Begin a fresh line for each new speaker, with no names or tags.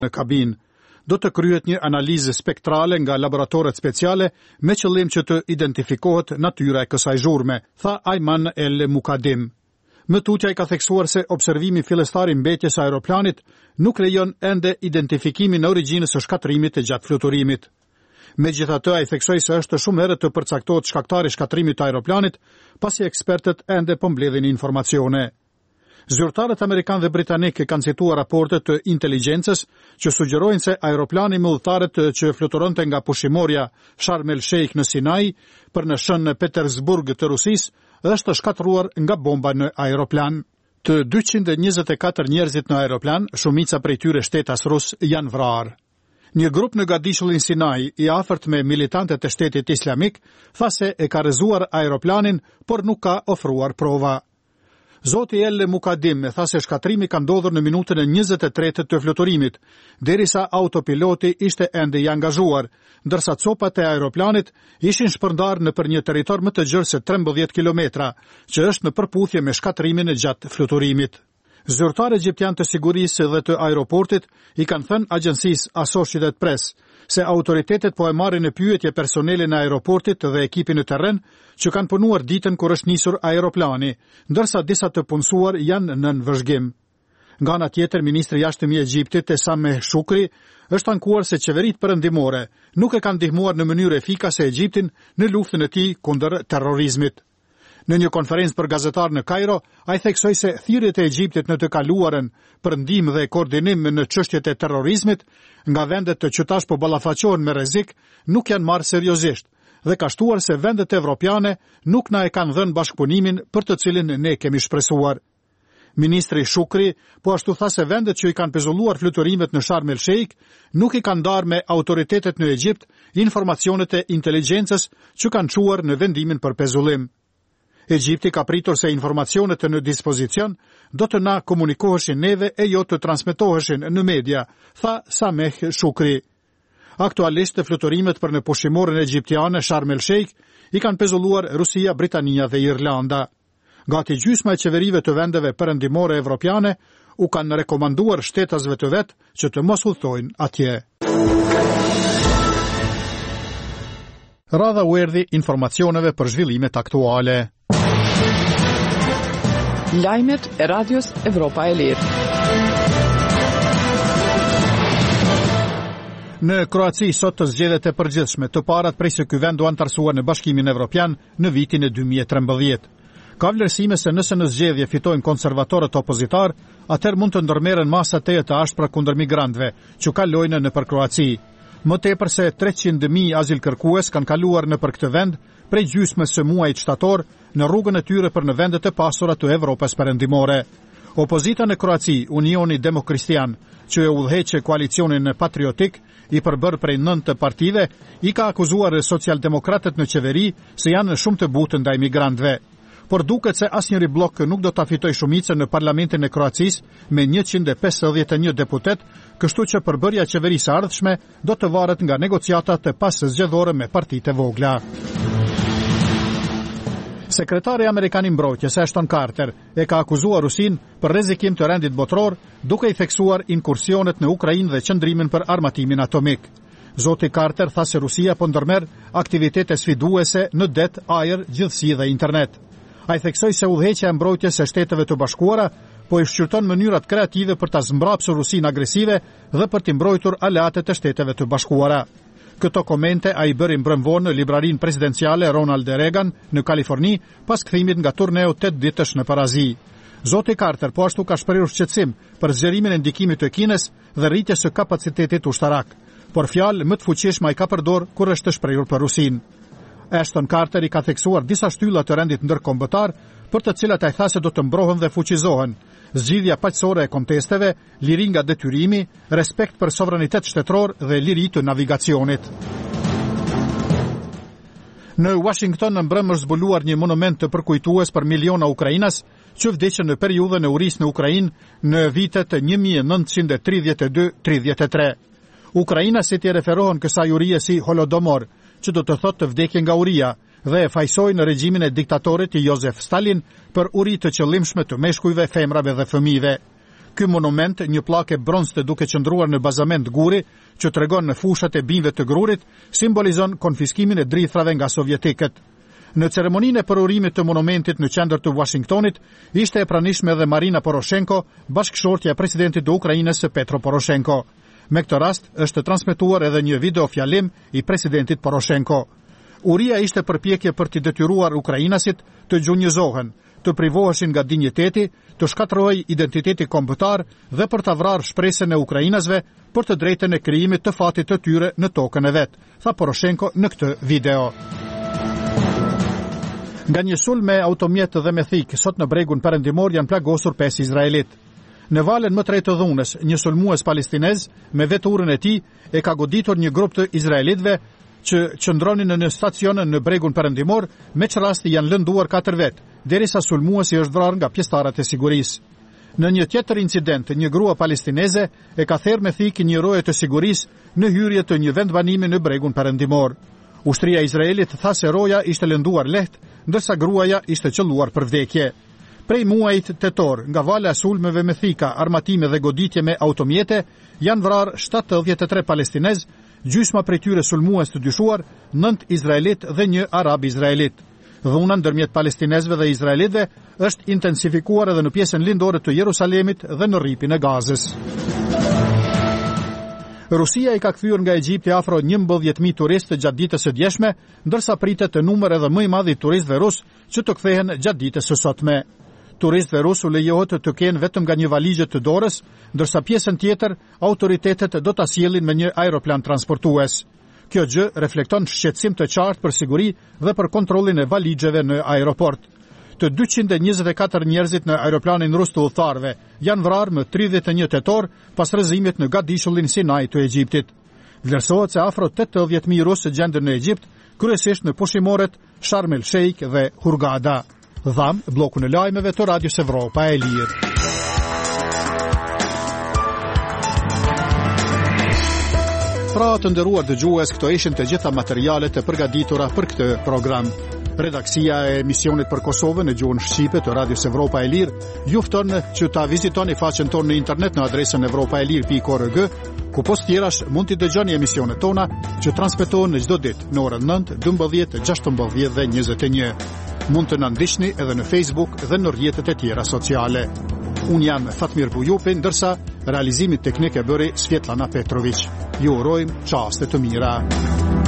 në kabinë. Do të kryhet një analizë spektrale nga laboratoret speciale me qëllim që të identifikohet natyra e kësaj zhurme, tha Ayman El Mukadim. Më tutja i ka theksuar se observimi fillestar i mbetjes së aeroplanit nuk lejon ende identifikimin e origjinës së shkatrimit e gjatë fluturimit. Megjithatë, ai theksoi se është shumë herë të përcaktohet shkaktari i shkatrimit të aeroplanit, pasi ekspertët ende po mbledhin informacione. Zyrtarët amerikan dhe britanik kanë cituar raporte të inteligjencës që sugjerojnë se aeroplani me udhëtarët që fluturonte nga pushimorja Sharm el Sheikh në Sinai për në shën Petersburg të Rusisë është shkatruar nga bomba në aeroplan. Të 224 njerëzit në aeroplan, shumica prej tyre shtetas rus, janë vrarë. Një grup në Gadishullin Sinai, i afërt me militantët e shtetit islamik, tha se e ka rrëzuar aeroplanin, por nuk ka ofruar prova. Zoti El Mukadim tha se shkatrimi ka ndodhur në minutën e 23 të fluturimit, derisa autopiloti ishte ende i angazhuar, ndërsa copat e aeroplanit ishin shpërndarë nëpër një territor më të gjerë se 13 kilometra, që është në përputhje me shkatrimin e gjatë fluturimit. Zyrtar egjiptian të sigurisë dhe të aeroportit i kanë thënë agjencisë Associated Press se autoritetet po e marrin në pyetje personelin e aeroportit dhe ekipin në terren që kanë punuar ditën kur është nisur aeroplani, ndërsa disa të punësuar janë nën vëzhgim. Nga ana tjetër, ministri i jashtëm i Egjiptit, Sameh Shoukry, është ankuar se qeveritë perëndimore nuk e kanë ndihmuar në mënyrë efikase Egjiptin në luftën e tij kundër terrorizmit. Në një konferencë për gazetarë në Kairo, ai theksoi se thirrjet e Egjiptit në të kaluarën për ndihmë dhe koordinim në çështjet e terrorizmit nga vendet që tash po ballafaqohen me rrezik nuk janë marrë seriozisht dhe ka shtuar se vendet evropiane nuk na e kanë dhënë bashkëpunimin për të cilin ne kemi shpresuar. Ministri Shoukry po ashtu tha se vendet që i kanë pezulluar fluturimet në Sharm el Sheikh nuk i kanë ndarë me autoritetet në Egjipt informacionet e inteligjencës që kanë çuar në vendimin për pezullim. Egjipti ka pritur se informacionet në dispozicion do të na komunikoheshin neve e jo të transmetoheshin në media, tha Sameh Shoukry. Aktualisht fluturimet për në pushimorën egjiptiane Sharm el Sheikh i kanë pezulluar Rusia, Britania dhe Irlanda. Gati gjysma e qeverive të vendeve perëndimore evropiane u kanë rekomanduar shtetasve të vet që të mos udhtojnë atje. Radha u erdhi informacioneve për zhvillimet aktuale.
Lajmet e Radios Evropa e Lirë.
Në Kroaci sot të zgjedhjet e përgjithshme të parat prej se ky vend u antarësua në Bashkimin Evropian në vitin e 2013. Ka vlerësime se nëse në zgjedhje fitojnë konservatorët opozitar, atëherë mund të ndërmerren masa teje të ashpra kundër migrantëve që kalojnë nëpër Kroaci. Më tepër se 300.000 azilkërkues kanë kaluar nëpër këtë vend prej gjysmës së muajit shtator në rrugën e tyre për në vendet e pasura të Evropës perëndimore. Opozita në Kroaci, Unioni Demokristian, që e udhëheqë koalicionin patriotik, i përbërë prej 9 partive, i ka akuzuar socialdemokratët në qeveri se janë shumë të butë ndaj migrantëve. Por duket se asnjëri blok nuk do ta fitojë shumicën në parlamentin e Kroacisë me 151 deputet, kështu që përbërja e qeverisë së ardhshme do të varet nga negociatat e paszgjedhore me partitë e vogla. Sekretari amerikan i mbrojtjes Ashton Carter e ka akuzuar Rusin për rrezikim të rendit botror, duke i theksuar inkursionet në Ukrainë dhe qëndrimin për armatimin atomik. Zoti Carter tha se Rusia po ndërmerr aktivitete sfiduese në det, ajër, gjithësi dhe internet. Ai theksoi se udhëheqja e mbrojtjes së Shteteve të Bashkuara po i shqyrton mënyrat kreative për ta zmbrapsur Rusinë agresive dhe për t'i mbrojtur aleatet e Shteteve të Bashkuara. Këto komente ai bëri mbrëmvonë në librarinë presidenciale Ronald Reagan në Kaliforni pas kthimit nga turneu 8 ditësh në Parazi. Zoti Carter po ashtu ka shprehur shqetësim për zgjerimin e ndikimit të Kinës dhe rritjes së kapacitetit ushtarak, por fjalë më të fuqishme ai ka përdor kur është shprehur për Rusinë. Ashton Carter i ka theksuar disa shtylla të rendit ndërkombëtar, për të cilat ai tha se do të mbrohen dhe fuqizohen: zgjidhja paqësore e kontesteve, liri nga detyrimi, respekt për sovranitet shtetëror dhe liri të navigacionit. Në Washington në mbrëmë është zbuluar një monument të përkujtues për miliona ukrainas që vdiqën në periudhën e urisë në Ukrainë në vitet 1932-33. Ukrainasit i referohen kësaj urie si Holodomor, që do të thotë të vdekje nga uria, dhe e fajsojnë regjimin e diktatorit Josef Stalin për uri të qëllimshme të meshkujve, femrave dhe fëmijëve. Ky monument, një pllakë bronze duke qëndruar në bazament guri, që tregon në fushat e bijve të grurit, simbolizon konfiskimin e drithrave nga sovjetikët. Në ceremoninë e përurimit të monumentit në qendër të Washingtonit, ishte e pranishme edhe Marina Poroshenko, bashkëshortja e presidentit të Ukrainës Petro Poroshenko. Me këtë rast është transmetuar edhe një video fjalim i presidentit Poroshenko. Uria ishte përpjekje për t'i detyruar ukrainasit të gjunjëzohen, të privoheshin nga dinjiteti, të shkatërrojë identiteti kombëtar dhe për ta vrarë shpresën e ukrainasve për të drejtën e krijimit të fatit të tyre në tokën e vet, tha Poroshenko në këtë video. Nga një sulm me automjet dhe me thik, sot në bregun perëndimor janë plagosur 5 izraelit. Në valën më të re të dhunës, një sulmues palestinez me veturën e tij e ka goditur një grup të izraelitëve që qëndronin në një stacion në bregun perëndimor, me që rasti janë lënduar 4 vetë, derisa sulmuesi është vrarë nga pjesëtarët e sigurisë. Në një tjetër incident, një grua palestineze e ka therrë me thik një roje të sigurisë në hyrje të një vendbanimi në bregun perëndimor. Ushtria e Izraelit tha se roja ishte lënduar lehtë, ndërsa gruaja ishte qelluar për vdekje. Prej muajit tetor, nga vala e sulmeve me thika, armatime dhe goditje me automjete, janë vrarë 73 palestinez, gjysma prej tyre sulmues të dyshuar, 9 izraelit dhe 1 arab izraelit. Dhuna ndërmjet palestinezve dhe izraelitëve është intensifikuar edhe në pjesën lindore të Jerusalemit dhe në rripin e Gazës. Rusia i ka kthyer nga Egjipti afro 11.000 turistë gjatë ditës së djeshme, ndërsa pritet të numër edhe më i madh i turistëve rus që të kthehen gjatë ditës së sotme. Turistëve rus u lejohet të kenë vetëm nga një valizhe të dorës, ndërsa pjesën tjetër autoritetet do ta sjellin me një aeroplan transportues. Kjo gjë reflekton shqetësim të qartë për siguri dhe për kontrollin e valizheve në aeroport. Të 224 njerëzit në aeroplanin rus të udhëtarëve janë vrarë më 31 tetor pas rrëzimit në Gadishullin Sinai të Egjiptit. Vlerësohet se afro 80.000 rusë gjenden në Egjipt, kryesisht në pushimoret Sharm el Sheikh dhe Hurghada. Dham, blokun e lajmeve të Radios Evropa e Lirë. Pra të nderuar dëgjues, këto ishin të gjitha materialet e përgatitura për këtë program. Redaksia e emisionit për Kosovën në gjuhën shqipe të Radios Evropa e Lirë ju fton që ta vizitoni faqen tonë në internet në adresën evropaelir.org, ku post tjerash mund t'i dëgjoni emisionet tona që transmetohen në çdo ditë në orën 9, 12, 16 dhe 21. Mund të na ndiqni edhe në Facebook dhe në rrjetet e tjera sociale. Unë jam Fatmir Bujupi, ndërsa realizimin teknik e bëri Svetlana Petrović. Ju urojmë çaste të mira.